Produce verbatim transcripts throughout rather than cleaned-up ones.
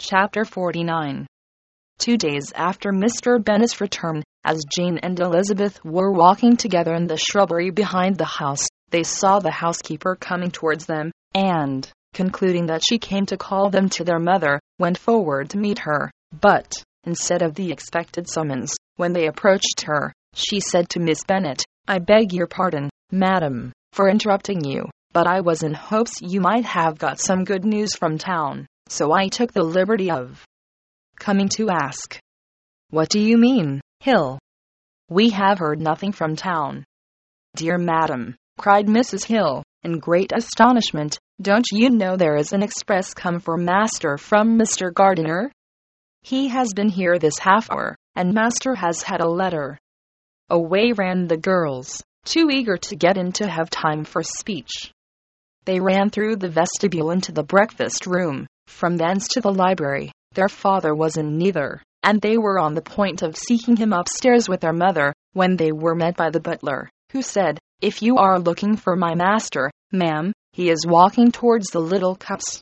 Chapter forty-nine. Two days after Mister Bennet's return, as Jane and Elizabeth were walking together in the shrubbery behind the house, they saw the housekeeper coming towards them, and, concluding that she came to call them to their mother, went forward to meet her. But, instead of the expected summons, when they approached her, she said to Miss Bennet, "I beg your pardon, madam, for interrupting you, but I was in hopes you might have got some good news from town, so I took the liberty of coming to ask." "What do you mean, Hill?" "We have heard nothing from town." "Dear madam," cried Missus Hill, in great astonishment, "don't you know there is an express come for master from Mister Gardiner? He has been here this half hour, and master has had a letter." Away ran the girls, too eager to get in to have time for speech. They ran through the vestibule into the breakfast room, from thence to the library. Their father was in neither, and they were on the point of seeking him upstairs with their mother, when they were met by the butler, who said, "If you are looking for my master, ma'am, he is walking towards the little copse."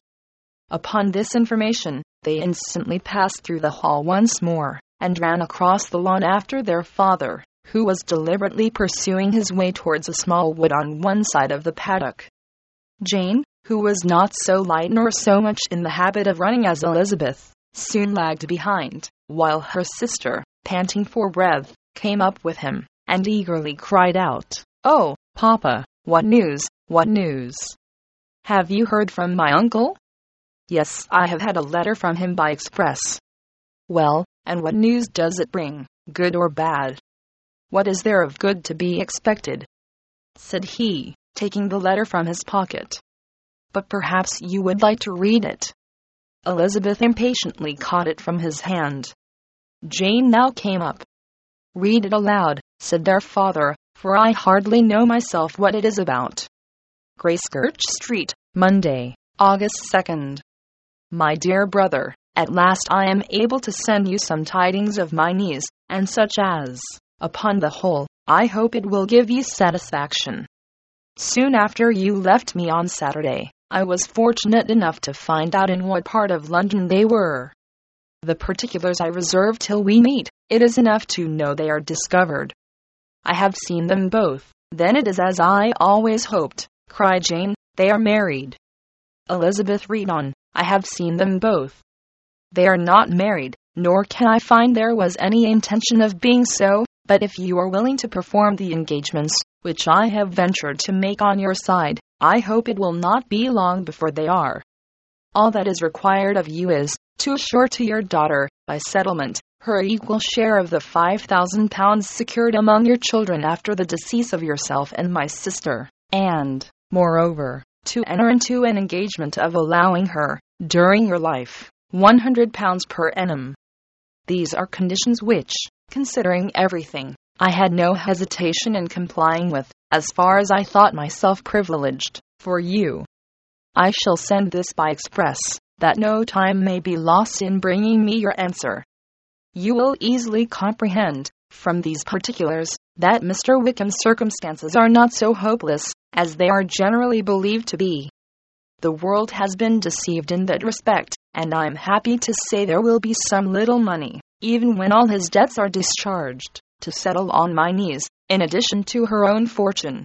Upon this information, they instantly passed through the hall once more, and ran across the lawn after their father, who was deliberately pursuing his way towards a small wood on one side of the paddock. Jane, who was not so light nor so much in the habit of running as Elizabeth, soon lagged behind, while her sister, panting for breath, came up with him, and eagerly cried out, "Oh, Papa, what news, what news? Have you heard from my uncle?" "Yes, I have had a letter from him by express." "Well, and what news does it bring, good or bad?" "What is there of good to be expected?" said he, taking the letter from his pocket. "But perhaps you would like to read it." Elizabeth impatiently caught it from his hand. Jane now came up. "Read it aloud," said their father, "for I hardly know myself what it is about." Gracechurch Street, Monday, August second. My dear brother, at last I am able to send you some tidings of my niece, and such as, upon the whole, I hope it will give you satisfaction. Soon after you left me on Saturday, I was fortunate enough to find out in what part of London they were. The particulars I reserve till we meet. It is enough to know they are discovered. "I have seen them both." "Then it is as I always hoped," cried Jane, "they are married." Elizabeth read on, "I have seen them both. They are not married, nor can I find there was any intention of being so, but if you are willing to perform the engagements, which I have ventured to make on your side, I hope it will not be long before they are. All that is required of you is, to assure to your daughter, by settlement, her equal share of the five thousand pounds secured among your children after the decease of yourself and my sister, and, moreover, to enter into an engagement of allowing her, during your life, one hundred pounds per annum. These are conditions which, considering everything, I had no hesitation in complying with, as far as I thought myself privileged, for you. I shall send this by express, that no time may be lost in bringing me your answer. You will easily comprehend, from these particulars, that Mister Wickham's circumstances are not so hopeless, as they are generally believed to be. The world has been deceived in that respect, and I am happy to say there will be some little money, even when all his debts are discharged, to settle on my niece, in addition to her own fortune.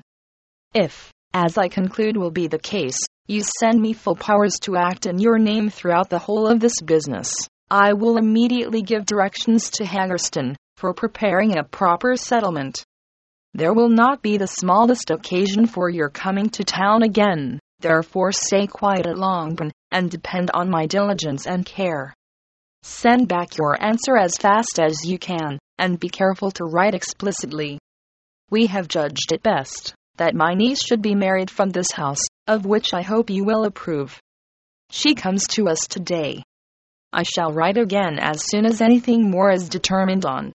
If, as I conclude will be the case, you send me full powers to act in your name throughout the whole of this business, I will immediately give directions to Haggerston, for preparing a proper settlement. There will not be the smallest occasion for your coming to town again, therefore stay quiet at Longbourn, and depend on my diligence and care. Send back your answer as fast as you can, and be careful to write explicitly. We have judged it best that my niece should be married from this house, of which I hope you will approve. She comes to us today. I shall write again as soon as anything more is determined on.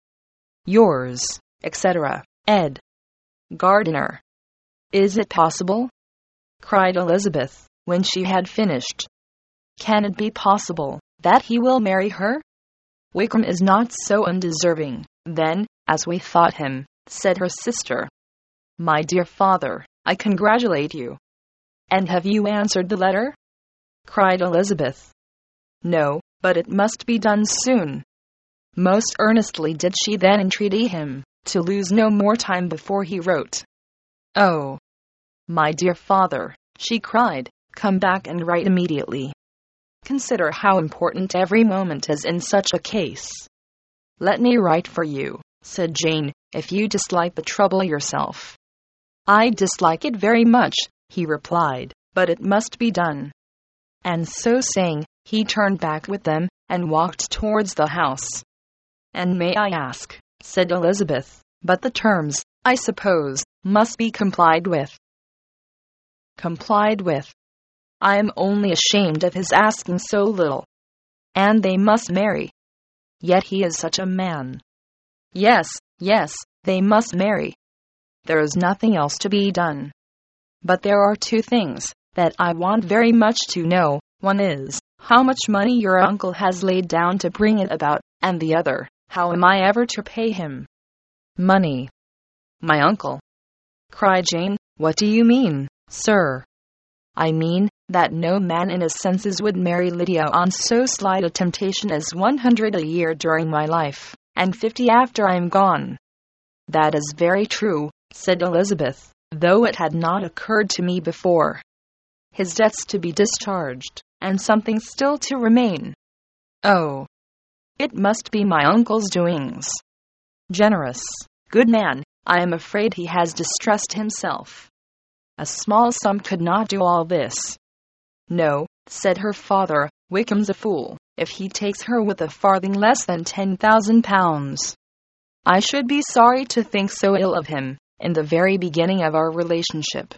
Yours, et cetera, Ed. Gardiner. "Is it possible?" cried Elizabeth, when she had finished. "Can it be possible that he will marry her? Wickham is not so undeserving, then, as we thought him," said her sister. "My dear father, I congratulate you." "And have you answered the letter?" cried Elizabeth. "No, but it must be done soon. Most earnestly did she then entreat him to lose no more time before he wrote. "Oh, my dear father," she cried, "come back and write immediately. Consider how important every moment is in such a case." "Let me write for you," said Jane, "if you dislike the trouble yourself." "I dislike it very much," he replied, "but it must be done." And so saying, he turned back with them, and walked towards the house. "And may I ask," said Elizabeth, "but the terms, I suppose, must be complied with." "Complied with? I am only ashamed of his asking so little. And they must marry. Yet he is such a man. Yes, yes, they must marry. There is nothing else to be done. But there are two things that I want very much to know. One is, how much money your uncle has laid down to bring it about, and the other, how am I ever to pay him?" "Money? My uncle?" cried Jane. "What do you mean, sir?" "I mean that no man in his senses would marry Lydia on so slight a temptation as one hundred a year during my life, and fifty after I am gone." "That is very true," said Elizabeth, "though it had not occurred to me before. His debts to be discharged, and something still to remain. Oh, it must be my uncle's doings. Generous, good man, I am afraid he has distressed himself. A small sum could not do all this." "No," said her father, "Wickham's a fool, if he takes her with a farthing less than ten thousand pounds. I should be sorry to think so ill of him, in the very beginning of our relationship.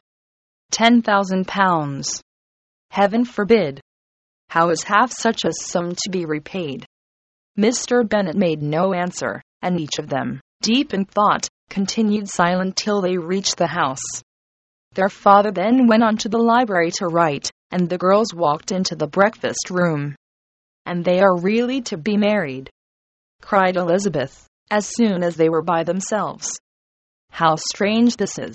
Ten thousand pounds! Heaven forbid! How is half such a sum to be repaid?" Mister Bennet made no answer, and each of them, deep in thought, continued silent till they reached the house. Their father then went on to the library to write, and the girls walked into the breakfast room. "And they are really to be married?" cried Elizabeth, as soon as they were by themselves. "How strange this is!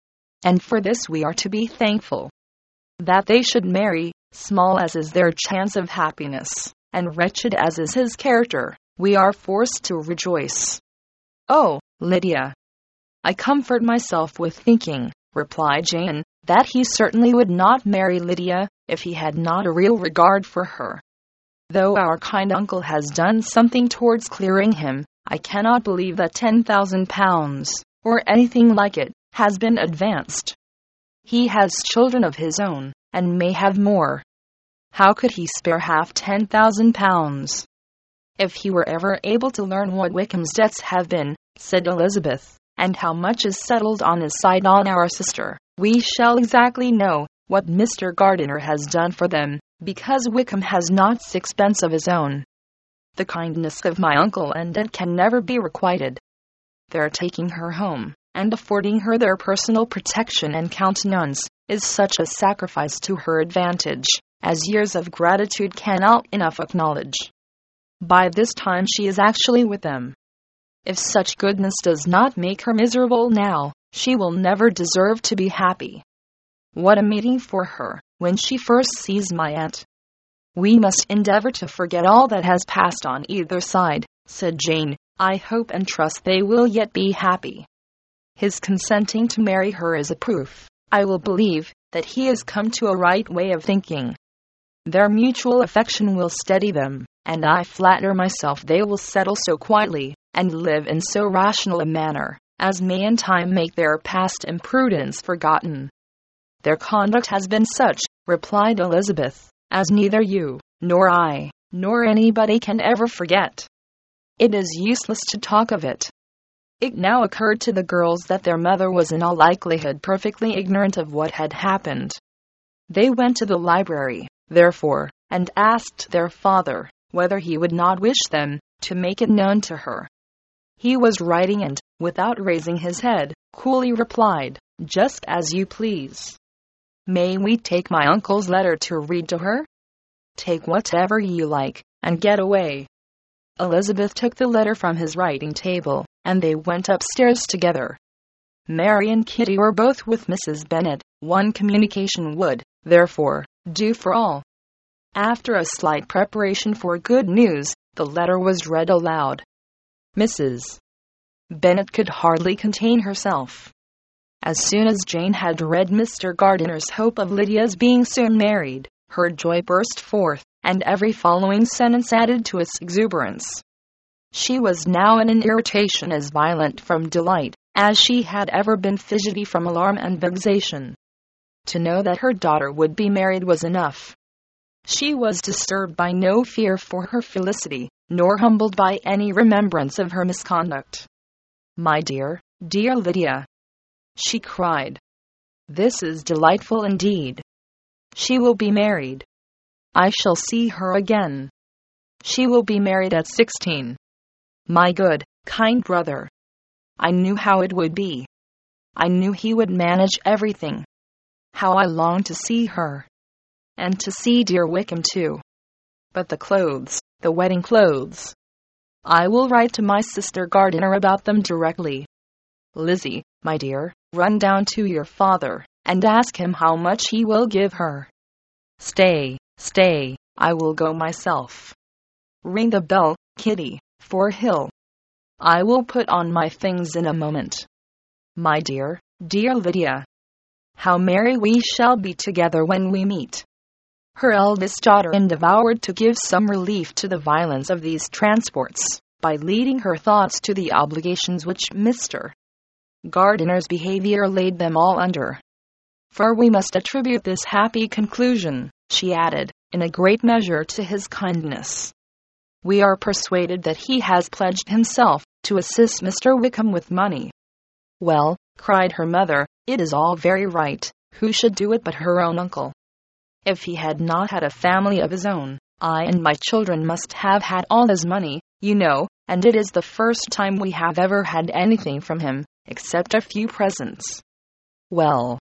And for this we are to be thankful. That they should marry, small as is their chance of happiness, and wretched as is his character, we are forced to rejoice." "Oh, Lydia, I comfort myself with thinking," replied Jane, "that he certainly would not marry Lydia, if he had not a real regard for her. Though our kind uncle has done something towards clearing him, I cannot believe that ten thousand pounds, or anything like it, has been advanced. He has children of his own, and may have more. How could he spare half ten thousand pounds?" "If he were ever able to learn what Wickham's debts have been," said Elizabeth, "and how much is settled on his side on our sister, we shall exactly know what Mister Gardiner has done for them, because Wickham has not sixpence of his own. The kindness of my uncle and aunt can never be requited. Their taking her home, and affording her their personal protection and countenance, is such a sacrifice to her advantage, as years of gratitude cannot enough acknowledge. By this time she is actually with them. If such goodness does not make her miserable now, she will never deserve to be happy. What a meeting for her, when she first sees my aunt!" "We must endeavor to forget all that has passed on either side," said Jane. "I hope and trust they will yet be happy. His consenting to marry her is a proof, I will believe, that he has come to a right way of thinking. Their mutual affection will steady them, and I flatter myself they will settle so quietly, and live in so rational a manner, as may in time make their past imprudence forgotten." "Their conduct has been such," replied Elizabeth, "as neither you, nor I, nor anybody can ever forget. It is useless to talk of it." It now occurred to the girls that their mother was in all likelihood perfectly ignorant of what had happened. They went to the library, therefore, and asked their father whether he would not wish them to make it known to her. He was writing and, without raising his head, coolly replied, "Just as you please. May we take my uncle's letter to read to her?" "Take whatever you like, and get away." Elizabeth took the letter from his writing table, and they went upstairs together. Mary and Kitty were both with Missus Bennet. One communication would, therefore, do for all. After a slight preparation for good news, the letter was read aloud. Missus Bennet could hardly contain herself. As soon as Jane had read Mister Gardiner's hope of Lydia's being soon married, her joy burst forth, and every following sentence added to its exuberance. She was now in an irritation as violent from delight as she had ever been fidgety from alarm and vexation. To know that her daughter would be married was enough. She was disturbed by no fear for her felicity, nor humbled by any remembrance of her misconduct. "My dear, dear Lydia," she cried, "this is delightful indeed. She will be married. I shall see her again. She will be married at sixteen. My good, kind brother. I knew how it would be. I knew he would manage everything. How I long to see her. And to see dear Wickham too. But the clothes, the wedding clothes. I will write to my sister Gardiner about them directly. Lizzie, my dear, run down to your father, and ask him how much he will give her. Stay, stay, I will go myself. Ring the bell, Kitty, for Hill. I will put on my things in a moment. My dear, dear Lydia. How merry we shall be together when we meet." Her eldest daughter endeavored to give some relief to the violence of these transports, by leading her thoughts to the obligations which Mister Gardiner's behavior laid them all under. "For we must attribute this happy conclusion," she added, "in a great measure to his kindness. We are persuaded that he has pledged himself to assist Mister Wickham with money." "Well," cried her mother, "it is all very right. Who should do it but her own uncle? If he had not had a family of his own, I and my children must have had all his money, you know, and it is the first time we have ever had anything from him, except a few presents. Well,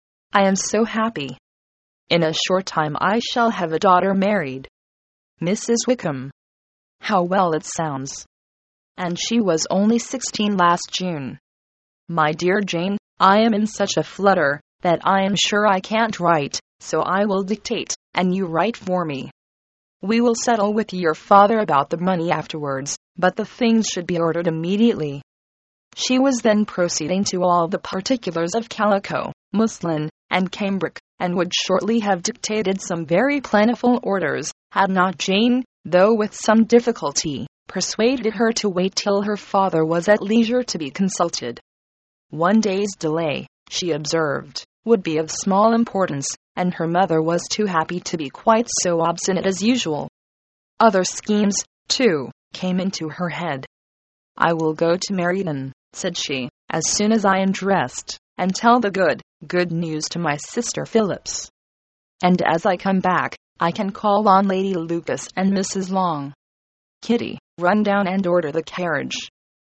I am so happy. In a short time I shall have a daughter married. Missus Wickham. How well it sounds. And she was only sixteen last June. My dear Jane, I am in such a flutter that I am sure I can't write, so I will dictate, and you write for me. We will settle with your father about the money afterwards, but the things should be ordered immediately." She was then proceeding to all the particulars of calico, muslin, and cambric, and would shortly have dictated some very plentiful orders, had not Jane, though with some difficulty, persuaded her to wait till her father was at leisure to be consulted. One day's delay, she observed, would be of small importance, and her mother was too happy to be quite so obstinate as usual. Other schemes, too, came into her head. "I will go to Meryton," said she, "as soon as I am dressed, and tell the good, good news to my sister Phillips. And as I come back, I can call on Lady Lucas and Missus Long. Kitty, run down and order the carriage.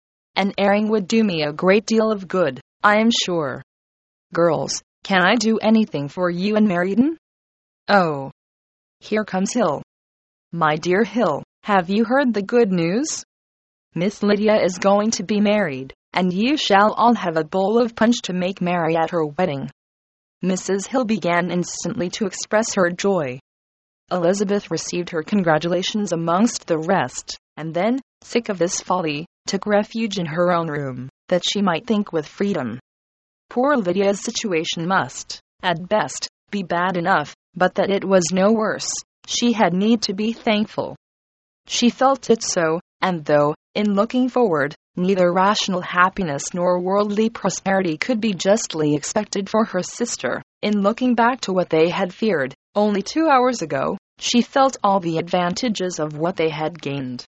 An airing would do me a great deal of good, I am sure. Girls, can I do anything for you in Meryton? Oh, here comes Hill. My dear Hill, have you heard the good news? Miss Lydia is going to be married, and you shall all have a bowl of punch to make merry at her wedding." Missus Hill began instantly to express her joy. Elizabeth received her congratulations amongst the rest, and then, sick of this folly, took refuge in her own room, that she might think with freedom. Poor Lydia's situation must, at best, be bad enough, but that it was no worse, she had need to be thankful. She felt it so, and though, in looking forward, neither rational happiness nor worldly prosperity could be justly expected for her sister, in looking back to what they had feared, only two hours ago, she felt all the advantages of what they had gained.